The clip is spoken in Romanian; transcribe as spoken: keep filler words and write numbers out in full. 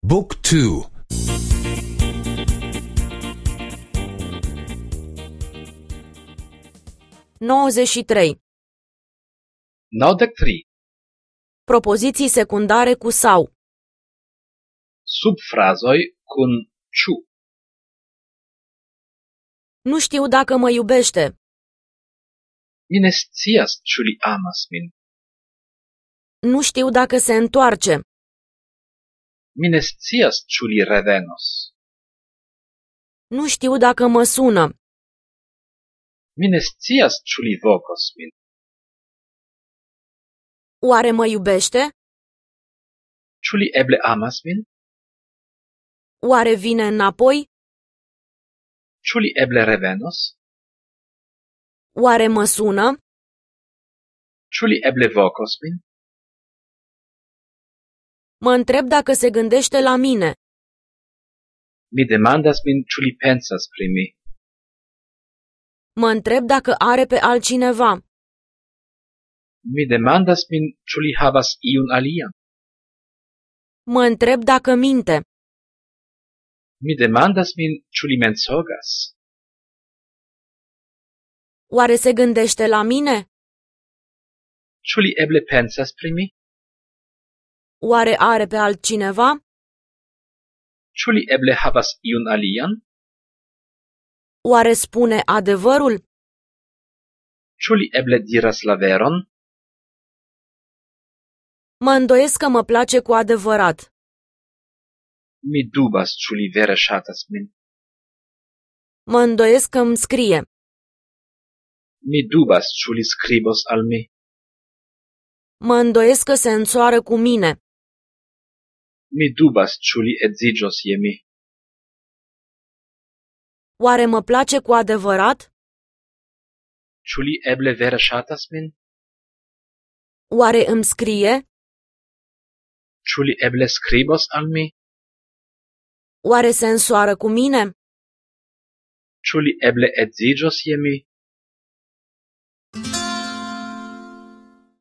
Book two. nouăzeci și trei. Naudek tri. Propoziții secundare cu sau. Subfrazoj kun ĉu. Nu știu dacă mă iubește. Mi ne scias ĉu li amas min. Nu știu dacă se întoarce. Mi ne scias ĉu li revenos. Nu știu dacă mă sună. Mi ne scias ĉu li vokos min. Oare mă iubește? Ĉu li eble amas min? Oare vine înapoi? Ĉu li eble revenos? Oare mă sună? Ĉu li eble vokos min? Mă întreb dacă se gândește la mine. Mi demandas min ĉu li pensas pri mi. Mă întreb dacă are pe altcineva. Mi demandas min ĉu li havas iun alian. Mă întreb dacă minte. Mi demandas min ĉu li mensogas. Oare se gândește la mine? Ĉu li eble pensas pri mi? Oare are pe altcineva? Ĉu li eble havas iun alian? Oare spune adevărul? Ĉu li eble diras la veron? Mă îndoiesc că mă place cu adevărat. Mi dubas ĉu li vere ŝatas min. Mă îndoiesc că îmi scrie. Mi dubas ĉu li skribos al mi. Mă îndoiesc că se însoară cu mine. Mi dubas ĉu li edziĝos je mi. Oare mă place cu adevărat? Ĉu li eble vere ŝatas min? Oare îmi scrie? Ĉu li eble skribos al mi? Oare se însoară cu mine? Ĉu li eble edziĝos je mi?